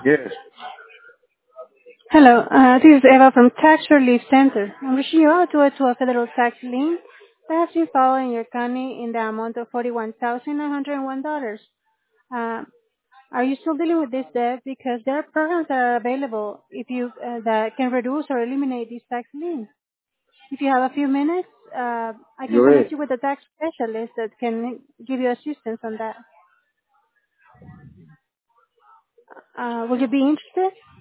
Yes. Hello, this is Eva from Tax Relief Center. I'm reaching you out to a federal tax lien that has been filed in your county in the amount of $41,901. Uh, are you still dealing with this debt? Because there are programs that are available if you that can reduce or eliminate these tax liens. If you have a few minutes, I can Go connect ahead. you with a tax specialist that can give you assistance on that. Will you be interested?